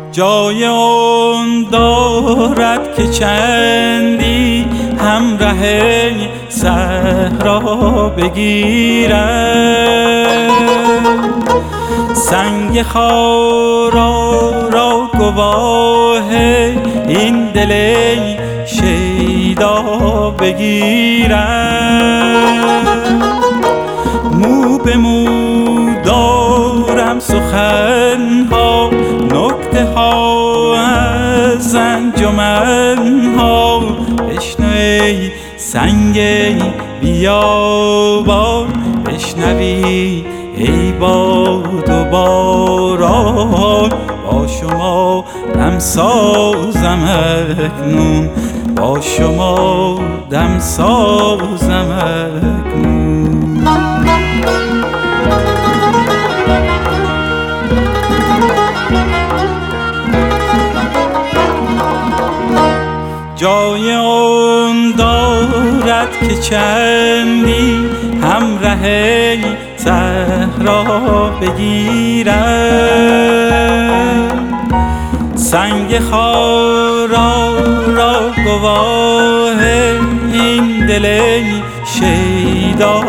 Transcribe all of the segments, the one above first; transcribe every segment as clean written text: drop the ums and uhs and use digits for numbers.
جای اون دارد که چندی همراه صحرا بگیرد، سنگ خارا را گواه این دل شیدا بگیرد. مو به مو دارم سخنها، نکته ها از انجمن ها. بشنو ای سنگ بیابان، بشنوی ای باد و باران. با شما دمسازم اکنون، با شما دمسازم اکنون. جای اون دارد که چندی همراه صحرا بگیرد، سنگ خارا را گواه این دل شیدا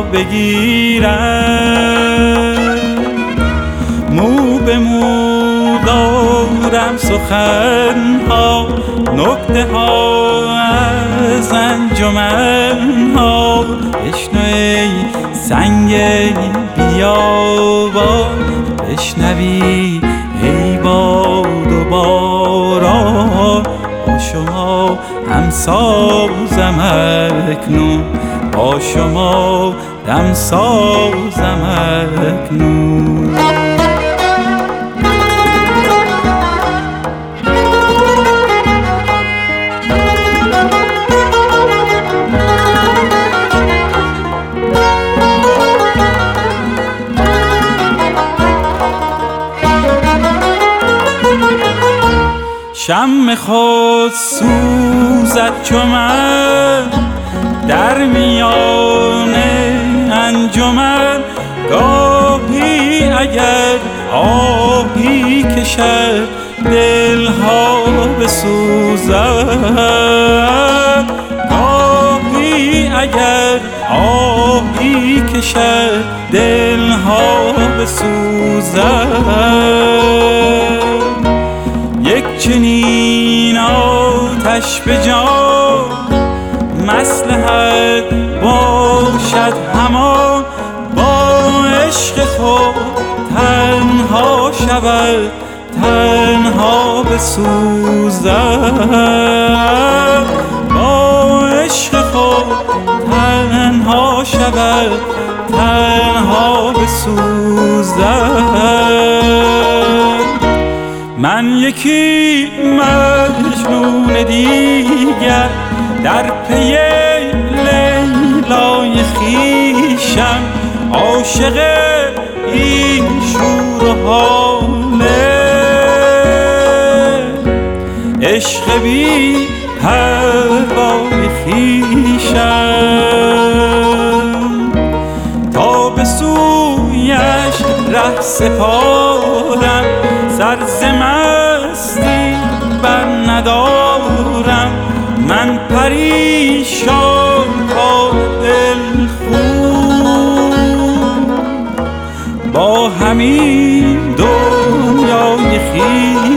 بگیرد. مو به مو دارم سخنها، نکته ها از انجمن ها. بشنو ای سنگ بیابان، بشنوی ای باد و باران. با شما همسازم اکنون، با شما دمسازم اکنون. شمع خود سوزد چو من در میان انجمن، گاهی اگر آهی کشد دلها بسوزد، گاهی اگر آهی کشد دلها بسوزد. یک چنین آتش به جان مصلحت باشد همان، با عشق خود تنها شود تنها بسوزد، با عشق خود تنها شود تنها بسوزد. من یکی مجنون دیگر در پی لیلای خویشم، عاشق این شور و حاله، عشق بی پروای خویشم. تا به سویش ره سپارم، سر ز مستی بر ندارم. من پریشان تا دل خون، با همین دنیای خویش